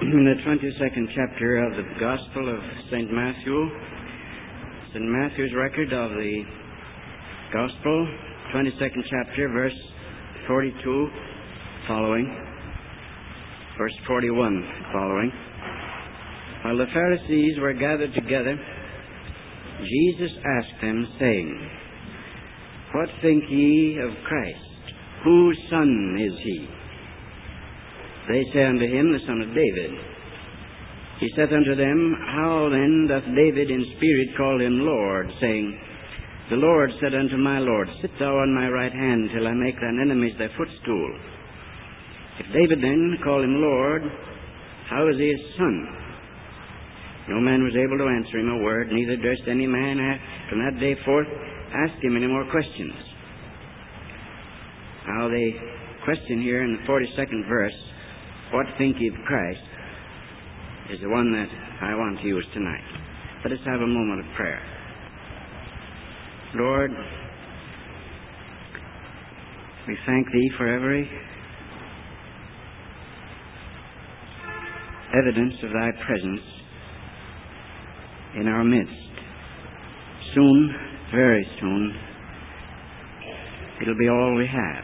in the 22nd chapter of the Gospel of St. Matthew. St. Matthew's record of the Gospel, 22nd chapter, verse 42 following, verse 41 following. While the Pharisees were gathered together, Jesus asked them, saying, "What think ye of Christ? Whose son is he?" They say unto him, "The son of David." He said unto them, "How then doth David in spirit call him Lord, saying, The Lord said unto my Lord, Sit thou on my right hand, till I make thine enemies thy footstool. If David then call him Lord, how is he his son?" No man was able to answer him a word, neither durst any man from that day forth ask him any more questions. Now the question here in the 42nd verse, "What think ye of Christ?" is the one that I want to use tonight. Let us have a moment of prayer. Lord, we thank Thee for every evidence of Thy presence in our midst. Soon, very soon, it'll be all we have.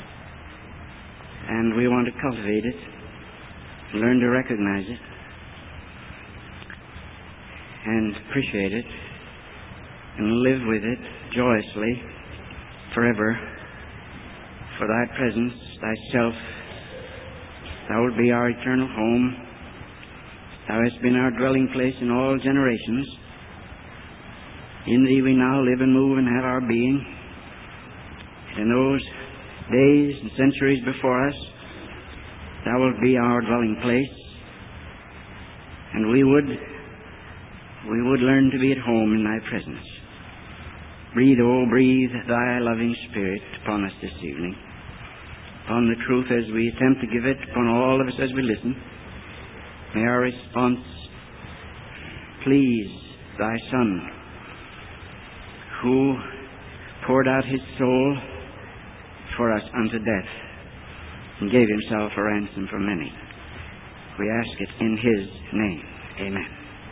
And we want to cultivate it, learn to recognize it, and appreciate it, and live with it joyously forever. For Thy presence, Thyself, Thou wilt be our eternal home. Thou hast been our dwelling place in all generations. In Thee we now live and move and have our being. In those days and centuries before us, Thou wilt be our dwelling place, and we would learn to be at home in Thy presence. Breathe Thy loving Spirit upon us this evening, upon the truth as we attempt to give it, upon all of us as we listen. May our response please Thy Son, who poured out His soul for us unto death and gave Himself a ransom for many. We ask it in His name. Amen.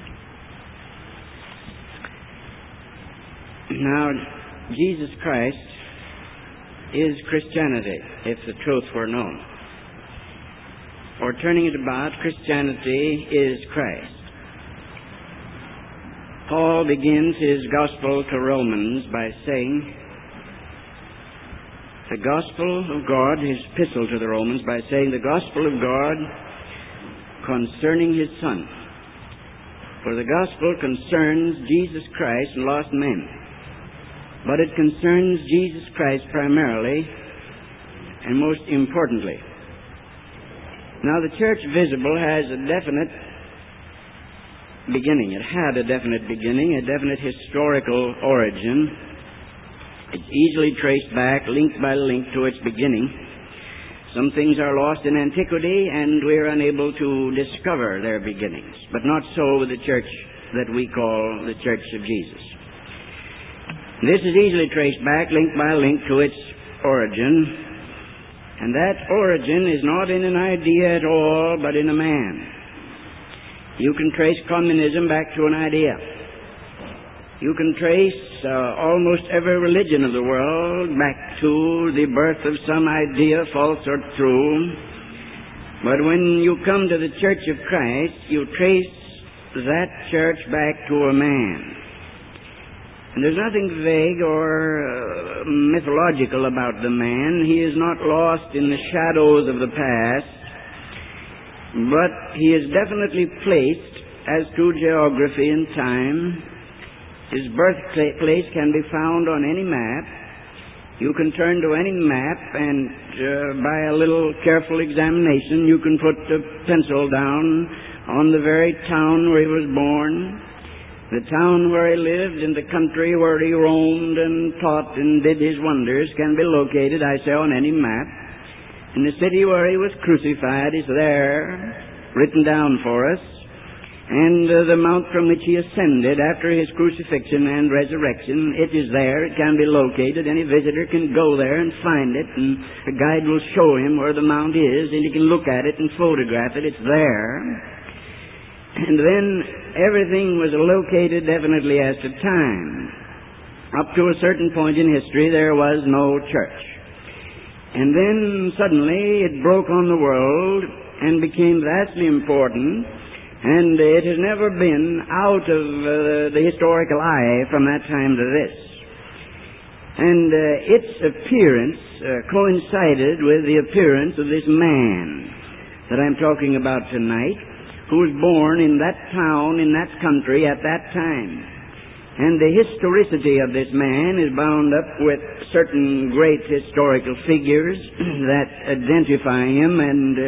Now, Jesus Christ is Christianity, if the truth were known. Or turning it about, Christianity is Christ. Paul begins his gospel to Romans by saying, the gospel of God, his epistle to the Romans, by saying, the gospel of God concerning His Son. For the gospel concerns Jesus Christ and lost men. But it concerns Jesus Christ primarily and most importantly. Now, the church visible has a definite beginning. It had a definite beginning, a definite historical origin. It's easily traced back, link by link, to its beginning. Some things are lost in antiquity, and we're unable to discover their beginnings. But not so with the church that we call the Church of Jesus. This is easily traced back, link by link, to its origin. And that origin is not in an idea at all, but in a man. You can trace communism back to an idea. You can trace almost every religion of the world back to the birth of some idea, false or true. But when you come to the Church of Christ, you trace that church back to a man. And there's nothing vague or mythological about the man. He is not lost in the shadows of the past, but he is definitely placed as to geography and time. His birthplace can be found on any map. You can turn to any map, and by a little careful examination, you can put a pencil down on the very town where he was born, the town where he lived, and the country where he roamed and taught and did his wonders can be located, I say, on any map. And the city where he was crucified is there, written down for us. and the mount from which he ascended after his crucifixion and resurrection. It is there. It can be located. Any visitor can go there and find it, and a guide will show him where the mount is, and he can look at it and photograph it. It's there. And then everything was located definitely as to time. Up to a certain point in history, there was no church. And then suddenly it broke on the world and became vastly important, and it has never been out of the historical eye from that time to this. And its appearance coincided with the appearance of this man that I'm talking about tonight, who was born in that town, in that country at that time. And the historicity of this man is bound up with certain great historical figures that identify him and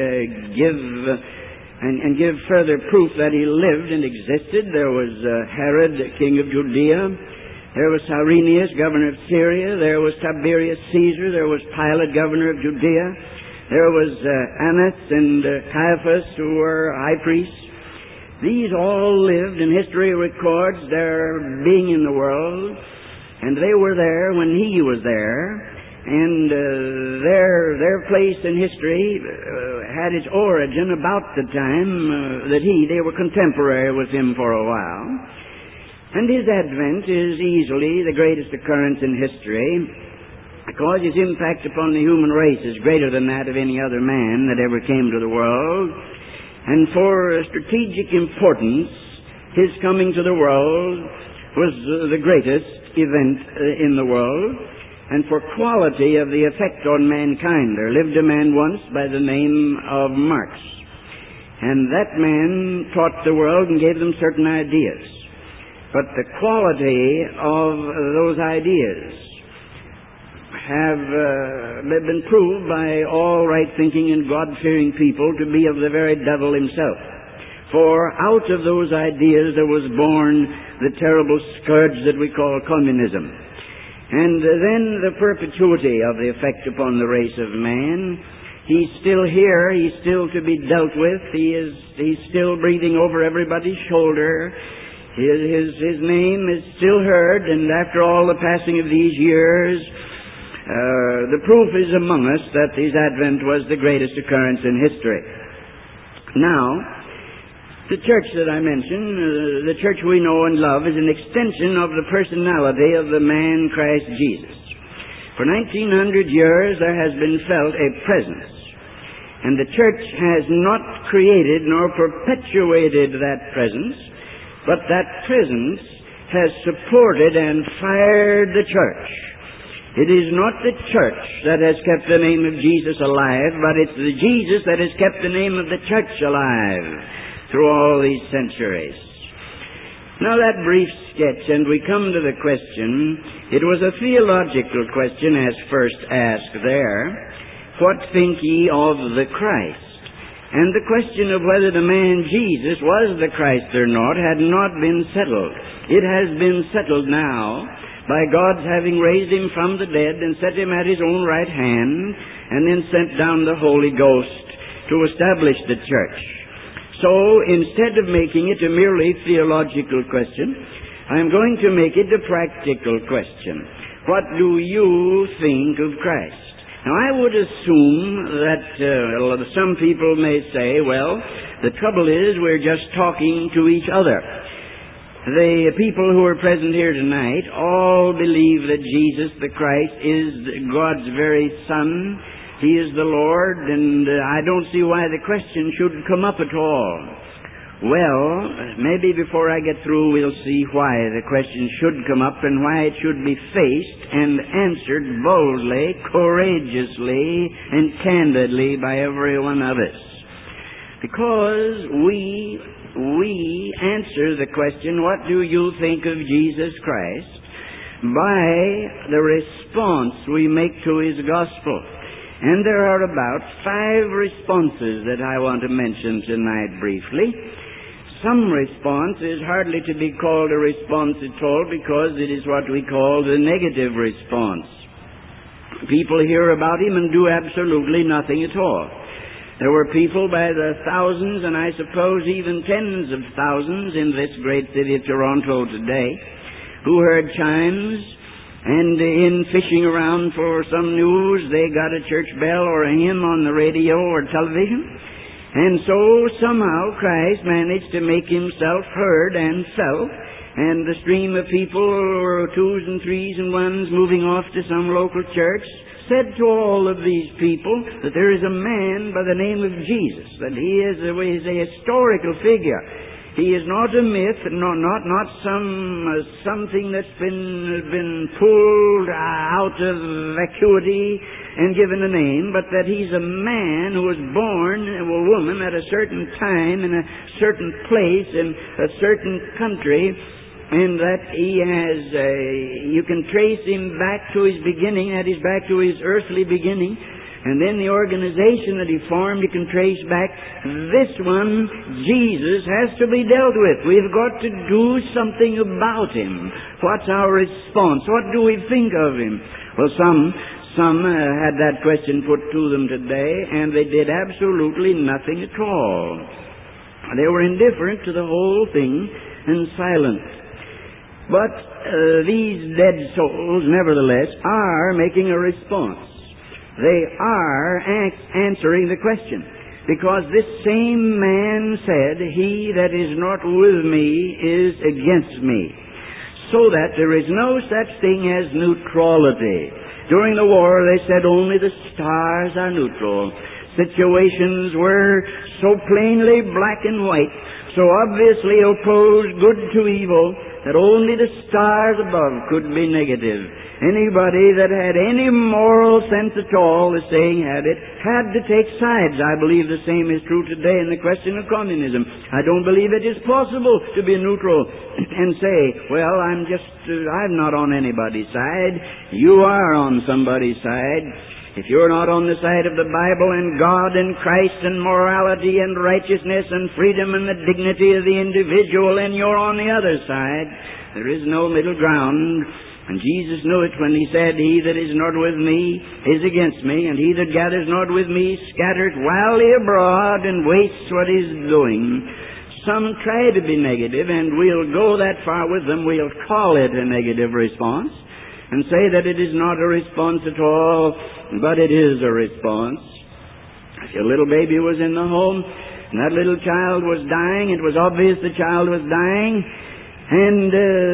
give further proof that he lived and existed. There was Herod, king of Judea. There was Cyrenius, governor of Syria. There was Tiberius Caesar. There was Pilate, governor of Judea. There was Annas and Caiaphas, who were high priests. These all lived, and history records their being in the world, and they were there when he was there, and their place in history had its origin about the time that they were contemporary with him for a while. And his advent is easily the greatest occurrence in history, because his impact upon the human race is greater than that of any other man that ever came to the world. And for strategic importance, his coming to the world was the greatest event in the world. And for quality of the effect on mankind, there lived a man once by the name of Marx. And that man taught the world and gave them certain ideas. But the quality of those ideas have been proved by all right-thinking and God-fearing people to be of the very devil himself. For out of those ideas there was born the terrible scourge that we call communism. And then the perpetuity of the effect upon the race of man. He's still here. He's still to be dealt with. He's still breathing over everybody's shoulder. His name is still heard, and after all the passing of these years, the proof is among us that his advent was the greatest occurrence in history. Now, the church that I mentioned, the church we know and love, is an extension of the personality of the man Christ Jesus. For 1900 years there has been felt a presence, and the church has not created nor perpetuated that presence, but that presence has supported and fired the church. It is not the church that has kept the name of Jesus alive, but it's the Jesus that has kept the name of the church alive through all these centuries. Now that brief sketch, and we come to the question. It was a theological question as first asked there. What think ye of the Christ? And the question of whether the man Jesus was the Christ or not had not been settled. It has been settled now by God's having raised him from the dead and set him at his own right hand, and then sent down the Holy Ghost to establish the church. So, instead of making it a merely theological question, I am going to make it a practical question. What do you think of Christ? Now, I would assume that some people may say, well, the trouble is we're just talking to each other. The people who are present here tonight all believe that Jesus the Christ is God's very Son. He is the Lord, and I don't see why the question should come up at all. Well, maybe before I get through we'll see why the question should come up and why it should be faced and answered boldly, courageously, and candidly by every one of us. Because we answer the question, what do you think of Jesus Christ, by the response we make to his gospel. And there are about 5 responses that I want to mention tonight briefly. Some response is hardly to be called a response at all, because it is what we call the negative response. People hear about him and do absolutely nothing at all. There were people by the thousands, and I suppose even tens of thousands in this great city of Toronto today, who heard chimes, and in fishing around for some news, they got a church bell or a hymn on the radio or television. And so somehow Christ managed to make himself heard and felt, and the stream of people, or twos and threes and ones, moving off to some local church, said to all of these people that there is a man by the name of Jesus, that he is a historical figure. He is not a myth, not something that's been pulled out of vacuity and given a name, but that he's a man who was born a woman at a certain time in a certain place in a certain country, and that he has, you can trace him back to his beginning, that is back to his earthly beginning. And then the organization that he formed, you can trace back. This one, Jesus, has to be dealt with. We've got to do something about him. What's our response? What do we think of him? Well, some had that question put to them today, and they did absolutely nothing at all. They were indifferent to the whole thing and silent. But these dead souls, nevertheless, are making a response. They are answering the question. Because this same man said, "He that is not with me is against me." So that there is no such thing as neutrality. During the war, they said only the stars are neutral. Situations were so plainly black and white, so obviously opposed good to evil, that only the stars above could be negative. Anybody that had any moral sense at all, the saying had it, had to take sides. I believe the same is true today in the question of communism. I don't believe it is possible to be neutral and say, well, I'm not on anybody's side. You are on somebody's side. If you're not on the side of the Bible and God and Christ and morality and righteousness and freedom and the dignity of the individual, then you're on the other side. There is no middle ground. And Jesus knew it when he said, "He that is not with me is against me, and he that gathers not with me scattereth wildly abroad and wastes what he's doing." Some try to be negative, and we'll go that far with them. We'll call it a negative response and say that it is not a response at all, but it is a response. If your little baby was in the home and that little child was dying, it was obvious the child was dying, and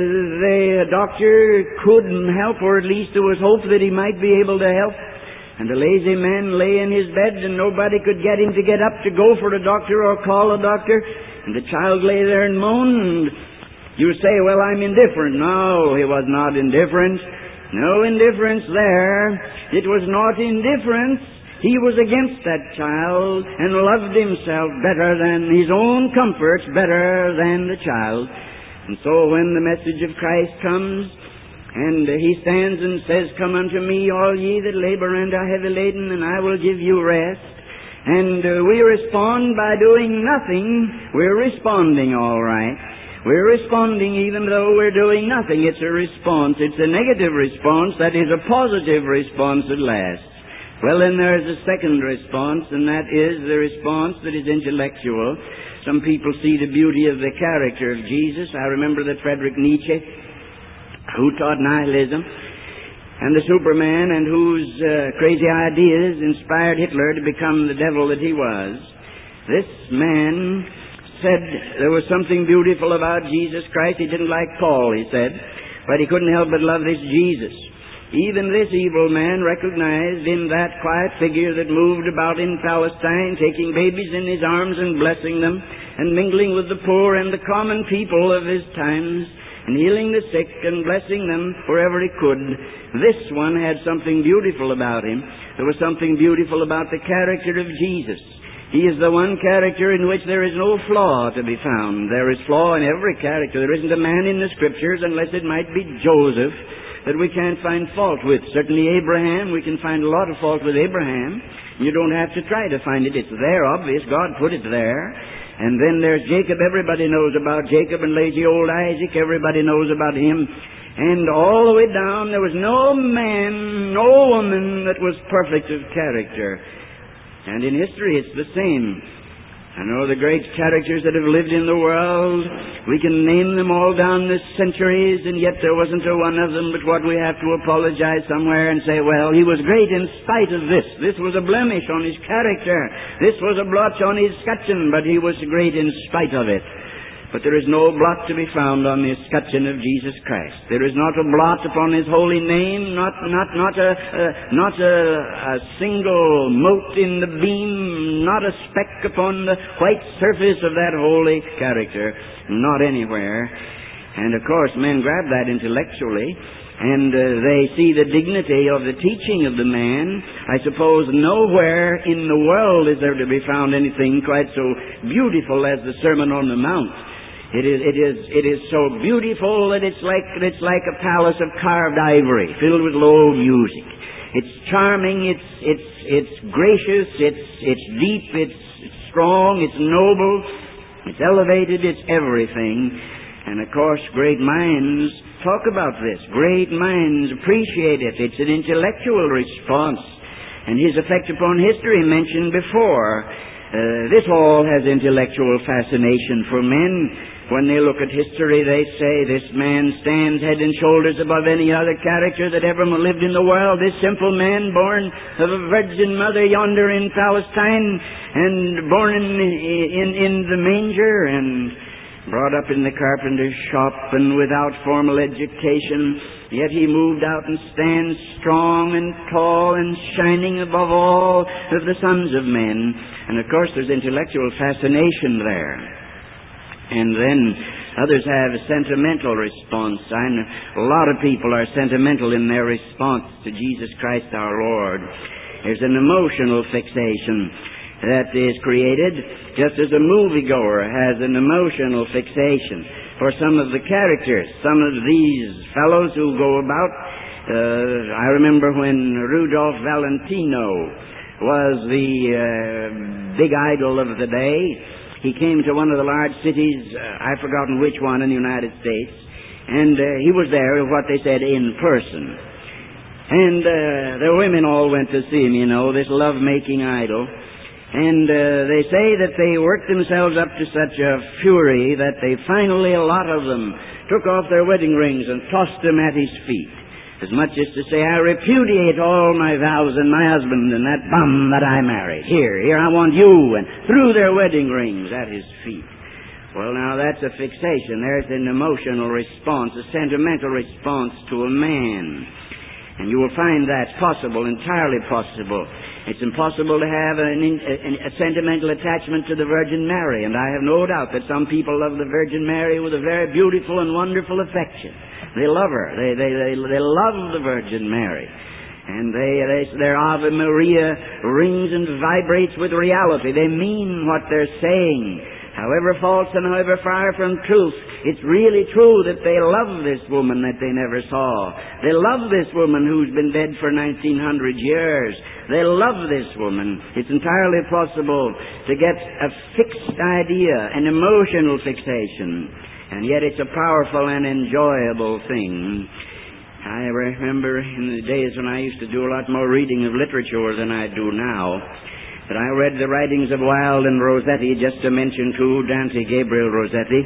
the doctor couldn't help, or at least there was hope that he might be able to help. And the lazy man lay in his bed, and nobody could get him to get up to go for the doctor or call a doctor. And the child lay there and moaned. You say, "Well, I'm indifferent." No, he was not indifferent. No indifference there. It was not indifference. He was against that child and loved himself better than his own comforts, better than the child. And so when the message of Christ comes, and he stands and says, "Come unto me, all ye that labor and are heavy laden, and I will give you rest." And we respond by doing nothing. We're responding all right. We're responding even though we're doing nothing. It's a response. It's a negative response that is a positive response at last. Well, then there's a second response, and that is the response that is intellectual. Some people see the beauty of the character of Jesus. I remember that Friedrich Nietzsche, who taught nihilism, and the Superman, and whose crazy ideas inspired Hitler to become the devil that he was. This man said there was something beautiful about Jesus Christ. He didn't like Paul, he said, but he couldn't help but love this Jesus. Even this evil man recognized in that quiet figure that moved about in Palestine, taking babies in his arms and blessing them, and mingling with the poor and the common people of his times, and healing the sick and blessing them wherever he could. This one had something beautiful about him. There was something beautiful about the character of Jesus. He is the one character in which there is no flaw to be found. There is flaw in every character. There isn't a man in the Scriptures, unless it might be Joseph, that we can't find fault with. Certainly Abraham, we can find a lot of fault with Abraham. You don't have to try to find it. It's there, obvious. God put it there. And then there's Jacob. Everybody knows about Jacob, and lazy old Isaac. Everybody knows about him. And all the way down, there was no man, no woman that was perfect of character. And in history it's the same. I know the great characters that have lived in the world. We can name them all down the centuries, and yet there wasn't a one of them but what we have to apologize somewhere and say, well, he was great in spite of this. This was a blemish on his character. This was a blotch on his scutcheon, but he was great in spite of it. But there is no blot to be found on the escutcheon of Jesus Christ. There is not a blot upon His holy name, not a single mote in the beam, not a speck upon the white surface of that holy character, not anywhere. And of course, men grab that intellectually, and they see the dignity of the teaching of the man. I suppose nowhere in the world is there to be found anything quite so beautiful as the Sermon on the Mount. It is so beautiful that it's like a palace of carved ivory filled with low music. It's charming, it's gracious, it's deep, it's strong, it's noble, it's elevated, it's everything. And of course, great minds talk about this. Great minds appreciate it. It's an intellectual response. And his effect upon history mentioned before. This all has intellectual fascination for men. When they look at history, they say, this man stands head and shoulders above any other character that ever lived in the world. This simple man, born of a virgin mother yonder in Palestine, and born in the manger, and brought up in the carpenter's shop, and without formal education, yet he moved out and stands strong and tall and shining above all of the sons of men. And of course there's intellectual fascination there. And then others have a sentimental response. I know a lot of people are sentimental in their response to Jesus Christ our Lord. There's an emotional fixation that is created, just as a moviegoer has an emotional fixation for some of the characters. Some of these fellows who go about, I remember when Rudolph Valentino was the big idol of the day. He came to one of the large cities, I've forgotten which one, in the United States, and he was there, what they said, in person. And the women all went to see him, this love-making idol. And they say that they worked themselves up to such a fury that they finally, a lot of them, took off their wedding rings and tossed them at his feet. As much as to say, I repudiate all my vows and my husband and that bum that I married. Here, I want you. And threw their wedding rings at his feet. Well, now that's a fixation. There's an emotional response, a sentimental response to a man. And you will find that possible, entirely possible. It's impossible to have a sentimental attachment to the Virgin Mary. And I have no doubt that some people love the Virgin Mary with a very beautiful and wonderful affection. They love her. They love the Virgin Mary. And their Ave Maria rings and vibrates with reality. They mean what they're saying. However false and however far from truth, it's really true that they love this woman that they never saw. They love this woman who's been dead for 1900 years. They love this woman. It's entirely possible to get a fixed idea, an emotional fixation. And yet it's a powerful and enjoyable thing. I remember in the days when I used to do a lot more reading of literature than I do now. But I read the writings of Wilde and Rossetti, just to mention two, Dante Gabriel Rossetti,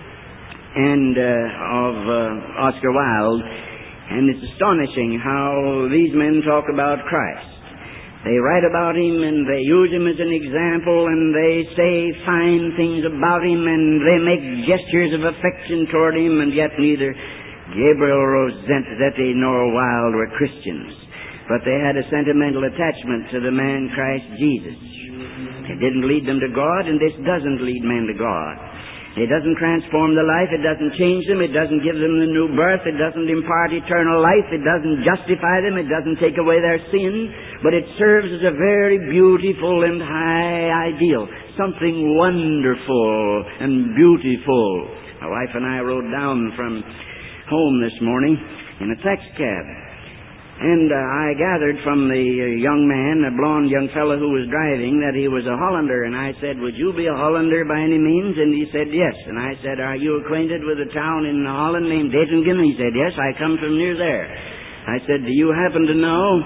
and of Oscar Wilde. And it's astonishing how these men talk about Christ. They write about him and they use him as an example and they say fine things about him and they make gestures of affection toward him, and yet neither Gabriel Rossetti nor Wilde were Christians. But they had a sentimental attachment to the man Christ Jesus. It didn't lead them to God, and this doesn't lead men to God. It doesn't transform the life, it doesn't change them, it doesn't give them the new birth, it doesn't impart eternal life, it doesn't justify them, it doesn't take away their sin, but it serves as a very beautiful and high ideal, something wonderful and beautiful. My wife and I rode down from home this morning in a taxi cab. And I gathered from the young man, a blond young fellow who was driving, that he was a Hollander. And I said, would you be a Hollander by any means? And he said, yes. And I said, are you acquainted with a town in Holland named Dettingen? He said, yes, I come from near there. I said, do you happen to know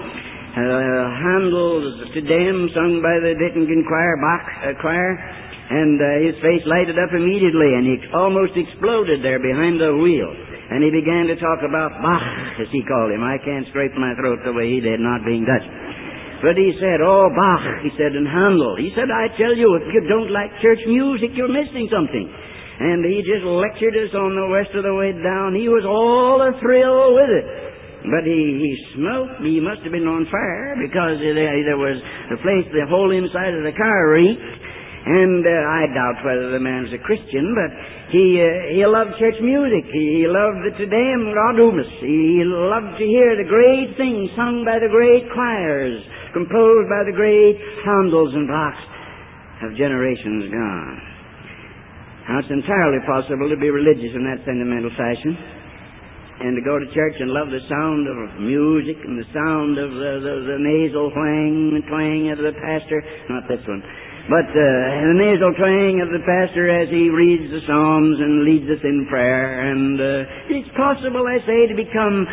Handel's Te Deum sung by the Dettingen choir, and his face lighted up immediately, and he almost exploded there behind the wheel. And he began to talk about Bach, as he called him. I can't scrape my throat the way he did, not being Dutch. But he said, oh, Bach, he said, and Handel. He said, I tell you, if you don't like church music, you're missing something. And he just lectured us on the rest of the way down. He was all athrill with it. But he smoked. He must have been on fire, because there was the place, the whole inside of the car reeked. And I doubt whether the man was a Christian, but he loved church music. He loved the Te Deum Laudamus. He loved to hear the great things sung by the great choirs, composed by the great Handels and Bachs of generations gone. Now, it's entirely possible to be religious in that sentimental fashion, and to go to church and love the sound of music and the sound of the nasal twang of the pastor. Not this one. But the nasal twang of the pastor as he reads the Psalms and leads us in prayer. And it's possible, I say, to become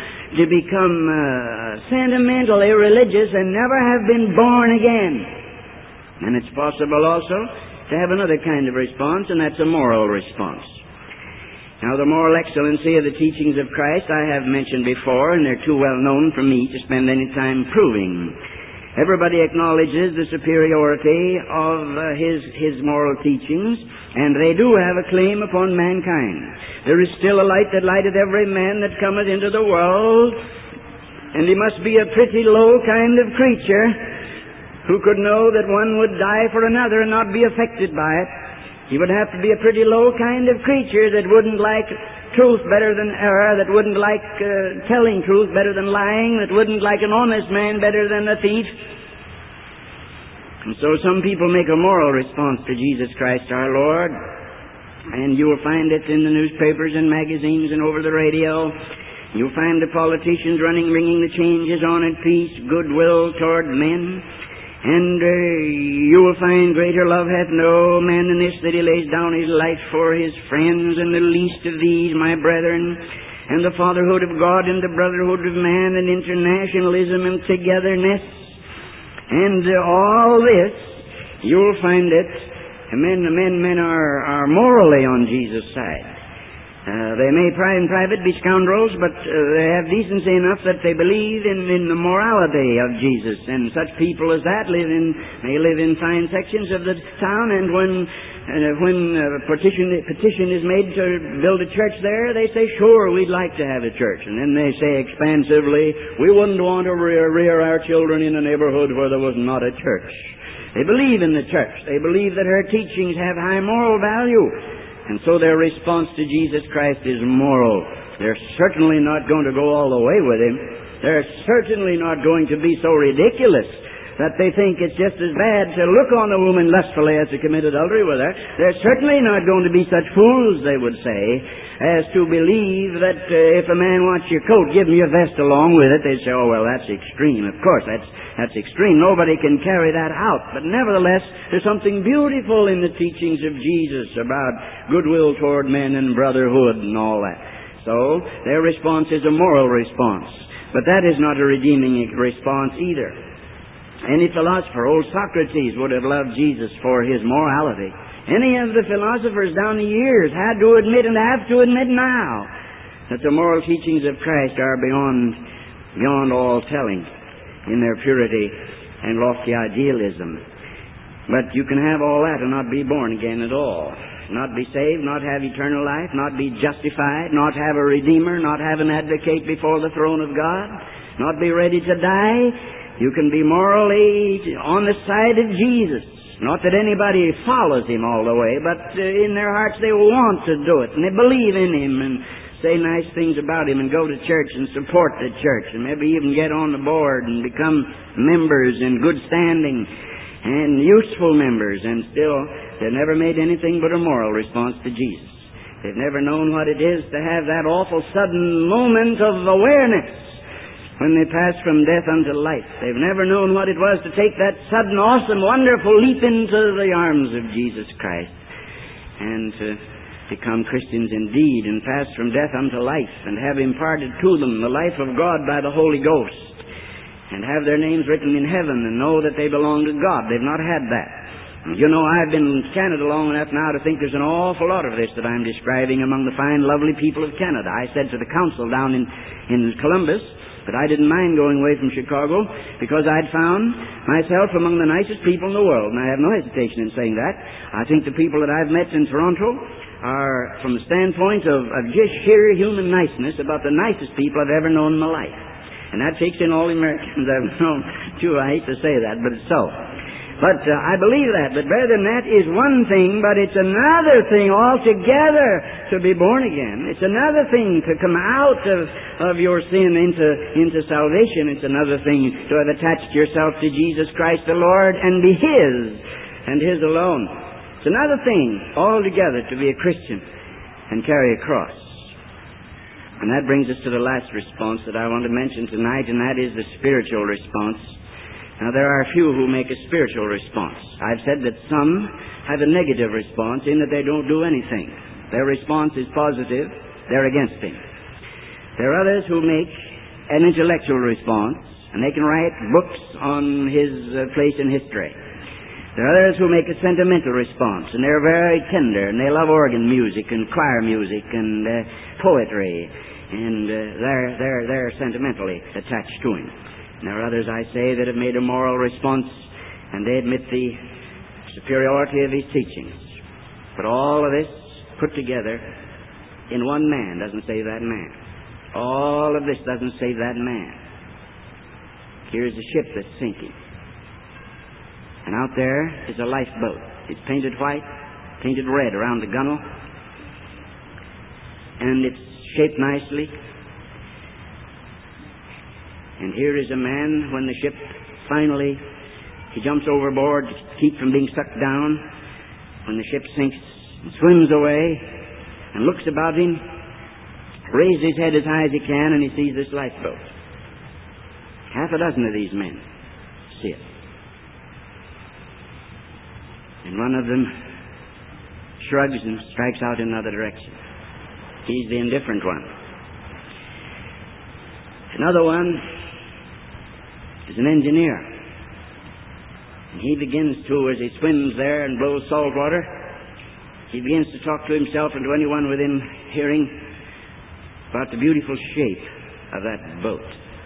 sentimental, irreligious, and never have been born again. And it's possible also to have another kind of response, and that's a moral response. Now, the moral excellency of the teachings of Christ I have mentioned before, and they're too well known for me to spend any time proving. Everybody acknowledges the superiority of his moral teachings, and they do have a claim upon mankind. There is still a light that lighteth every man that cometh into the world, and he must be a pretty low kind of creature who could know that one would die for another and not be affected by it. He would have to be a pretty low kind of creature that wouldn't like truth better than error, that wouldn't like telling truth better than lying, that wouldn't like an honest man better than a thief. And so some people make a moral response to Jesus Christ our Lord, and you will find it in the newspapers and magazines and over the radio. You'll find the politicians ringing the changes on it, peace, goodwill toward men. And you will find greater love hath no man than this, that he lays down his life for his friends, and the least of these, my brethren, and the fatherhood of God, and the brotherhood of man, and internationalism, and togetherness. And all this, you'll find it, men are morally on Jesus' side. They may in private be scoundrels, but they have decency enough that they believe in the morality of Jesus. And such people as that may live in fine sections of the town, and when a petition is made to build a church there, they say, sure, we'd like to have a church. And then they say expansively, we wouldn't want to rear our children in a neighborhood where there was not a church. They believe in the church. They believe that her teachings have high moral value. And so their response to Jesus Christ is moral. They're certainly not going to go all the way with him. They're certainly not going to be so ridiculous that they think it's just as bad to look on a woman lustfully as to commit adultery with her. They're certainly not going to be such fools, they would say, as to believe that if a man wants your coat, give him your vest along with it. They'd say, oh, well, that's extreme. Of course, that's extreme. Nobody can carry that out. But nevertheless, there's something beautiful in the teachings of Jesus about goodwill toward men and brotherhood and all that. So, their response is a moral response. But that is not a redeeming response either. Any philosopher, old Socrates, would have loved Jesus for his morality. Any of the philosophers down the years had to admit, and have to admit now, that the moral teachings of Christ are beyond all telling in their purity and lofty idealism. But you can have all that and not be born again at all. Not be saved, not have eternal life, not be justified, not have a Redeemer, not have an advocate before the throne of God, not be ready to die. You can be morally on the side of Jesus. Not that anybody follows him all the way, but in their hearts they want to do it, and they believe in him, and say nice things about him, and go to church and support the church, and maybe even get on the board and become members in good standing and useful members, and still they've never made anything but a moral response to Jesus. They've never known what it is to have that awful sudden moment of awareness when they pass from death unto life. They've never known what it was to take that sudden, awesome, wonderful leap into the arms of Jesus Christ and to become Christians indeed and pass from death unto life and have imparted to them the life of God by the Holy Ghost. and have their names written in heaven and know that they belong to God. They've not had that. You know, I've been in Canada long enough now to think there's an awful lot of this that I'm describing among the fine, lovely people of Canada. I said to the council down in Columbus that I didn't mind going away from Chicago because I'd found myself among the nicest people in the world, and I have no hesitation in saying that. I think the people that I've met in Toronto are, from the standpoint of just sheer human niceness, about the nicest people I've ever known in my life. And that takes in all the Americans I've known, too. I hate to say that, but it's so. But I believe that. But better than that is one thing, but it's another thing altogether to be born again. It's another thing to come out of your sin into salvation. It's another thing to have attached yourself to Jesus Christ the Lord and be His and His alone. It's another thing altogether to be a Christian and carry a cross. And that brings us to the last response that I want to mention tonight, and that is the spiritual response. Now, there are a few who make a spiritual response. I've said that some have a negative response in that they don't do anything. Their response is positive. They're against Him. There are others who make an intellectual response, and they can write books on His place in history. There are others who make a sentimental response, and they're very tender, and they love organ music and choir music and poetry, and they're sentimentally attached to Him. And there are others, I say, that have made a moral response, and they admit the superiority of His teachings. But all of this put together in one man doesn't save that man. All of this doesn't save that man. Here's a ship that's sinking. And out there is a lifeboat. It's painted white, painted red around the gunwale, and it's shaped nicely. And here is a man, when the ship finally, he jumps overboard to keep from being sucked down. When the ship sinks, he swims away and looks about him, raises his head as high as he can, and he sees this lifeboat. Half a dozen of these men see it. And one of them shrugs and strikes out in another direction. He's the indifferent one. Another one is an engineer. And he begins to, as he swims there and blows salt water, he begins to talk to himself and to anyone within hearing about the beautiful shape of that boat.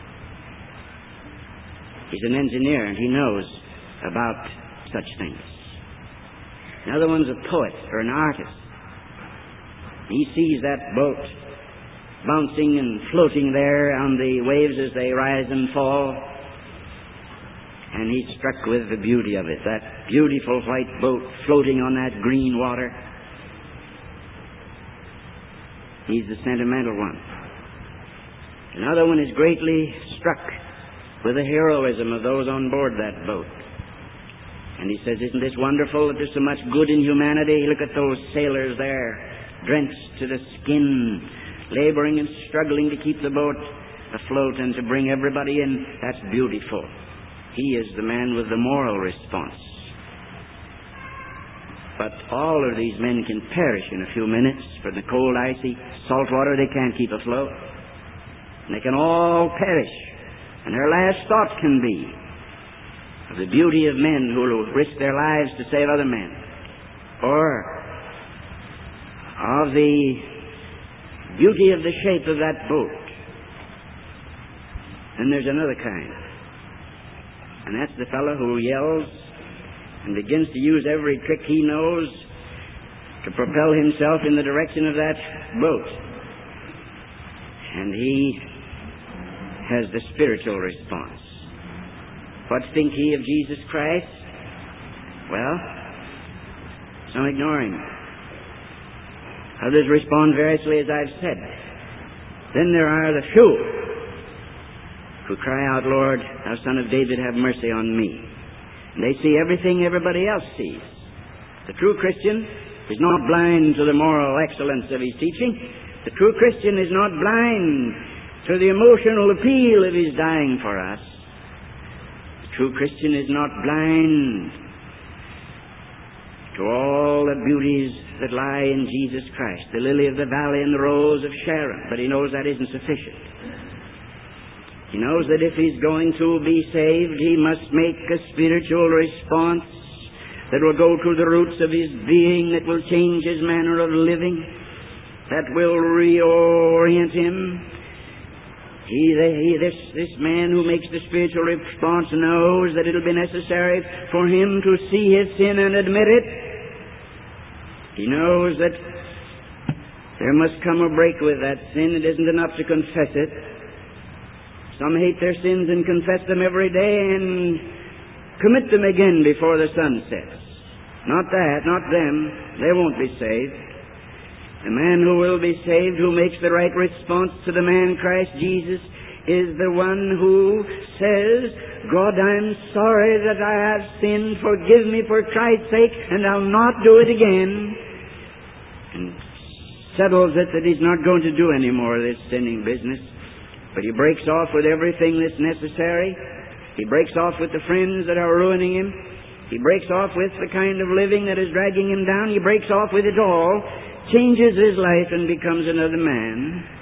He's an engineer and he knows about such things. Another one's a poet or an artist. He sees that boat bouncing and floating there on the waves as they rise and fall. And he's struck with the beauty of it, that beautiful white boat floating on that green water. He's the sentimental one. Another one is greatly struck with the heroism of those on board that boat. And he says, isn't this wonderful that there's so much good in humanity? Look at those sailors there, drenched to the skin, laboring and struggling to keep the boat afloat and to bring everybody in. That's beautiful. He is the man with the moral response. But all of these men can perish in a few minutes from the cold, icy, salt water they can't keep afloat. And they can all perish. And their last thought can be of the beauty of men who will risk their lives to save other men, or of the beauty of the shape of that boat. And there's another kind. And that's the fellow who yells and begins to use every trick he knows to propel himself in the direction of that boat. And he has the spiritual response. What think ye of Jesus Christ? Well, some ignore Him. Others respond variously, as I've said. Then there are the few who cry out, Lord, thou Son of David, have mercy on me. And they see everything everybody else sees. The true Christian is not blind to the moral excellence of his teaching. The true Christian is not blind to the emotional appeal of His dying for us. The true Christian is not blind to all the beauties that lie in Jesus Christ, the lily of the valley and the rose of Sharon. But he knows that isn't sufficient. He knows that if he's going to be saved, he must make a spiritual response that will go to the roots of his being, that will change his manner of living, that will reorient him. This man who makes the spiritual response knows that it'll be necessary for him to see his sin and admit it. He knows that there must come a break with that sin. It isn't enough to confess it. Some hate their sins and confess them every day and commit them again before the sun sets. Not that, not them. They won't be saved. The man who will be saved, who makes the right response to the man Christ Jesus, is the one who says, God, I'm sorry that I have sinned. Forgive me for Christ's sake, and I'll not do it again. And settles it that he's not going to do any more of this sinning business. But he breaks off with everything that's necessary. He breaks off with the friends that are ruining him. He breaks off with the kind of living that is dragging him down. He breaks off with it all, changes his life, and becomes another man.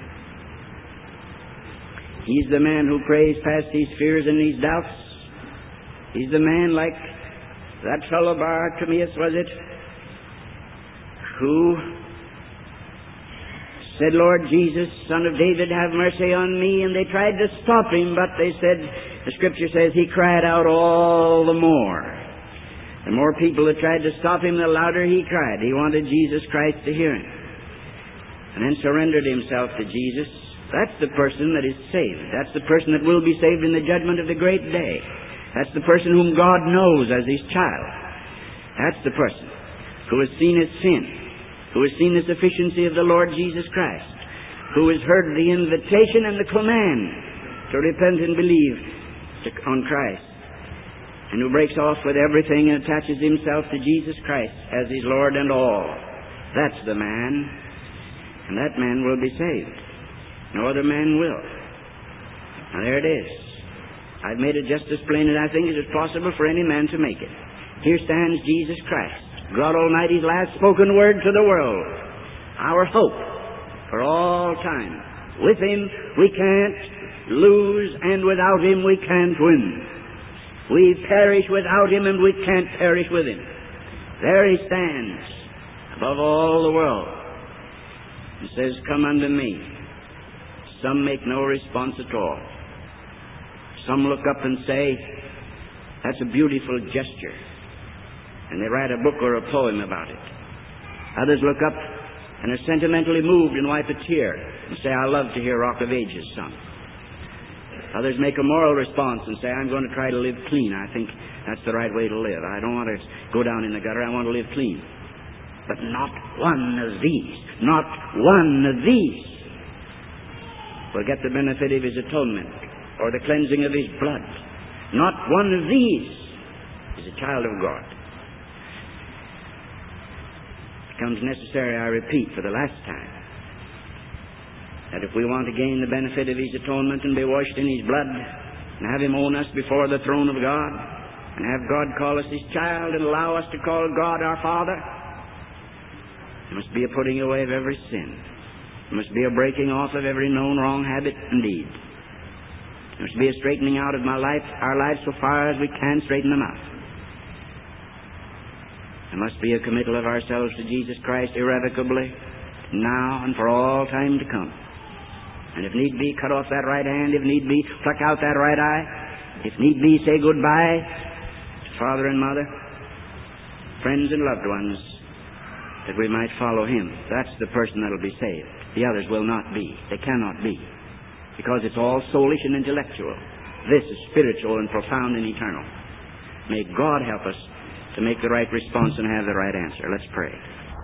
He's the man who prays past these fears and these doubts. He's the man like that fellow Bartimaeus, was it, who said, Lord Jesus, Son of David, have mercy on me. And they tried to stop him, but they said, the Scripture says, he cried out all the more. The more people that tried to stop him, the louder he cried. He wanted Jesus Christ to hear him. And then surrendered himself to Jesus. That's the person that is saved. That's the person that will be saved in the judgment of the great day. That's the person whom God knows as his child. That's the person who has seen his sin, who has seen the sufficiency of the Lord Jesus Christ, who has heard the invitation and the command to repent and believe on Christ, and who breaks off with everything and attaches himself to Jesus Christ as his Lord and all. That's the man, and that man will be saved. No other man will. Now there it is. I've made it just as plain as I think it is possible for any man to make it. Here stands Jesus Christ, God Almighty's last spoken word to the world. Our hope for all time. With him we can't lose, and without him we can't win. We perish without him, and we can't perish with him. There he stands above all the world and says, come unto me. Some make no response at all. Some look up and say, that's a beautiful gesture, and they write a book or a poem about it. Others look up and are sentimentally moved and wipe a tear and say, I love to hear Rock of Ages sung. Others make a moral response and say, I'm going to try to live clean. I think that's the right way to live. I don't want to go down in the gutter. I want to live clean. But not one of these will get the benefit of his atonement or the cleansing of his blood. Not one of these is a child of God. It becomes necessary, I repeat for the last time, that if we want to gain the benefit of his atonement and be washed in his blood and have him own us before the throne of God and have God call us his child and allow us to call God our Father, there must be a putting away of every sin. There must be a breaking off of every known wrong habit and deed. There must be a straightening out of our lives so far as we can straighten them out. There must be a committal of ourselves to Jesus Christ irrevocably, now and for all time to come. And if need be, cut off that right hand. If need be, pluck out that right eye. If need be, say goodbye to father and mother, friends and loved ones, that we might follow him. That's the person that will be saved. The others will not be. They cannot be. Because it's all soulish and intellectual. This is spiritual and profound and eternal. May God help us to make the right response and have the right answer. Let's pray.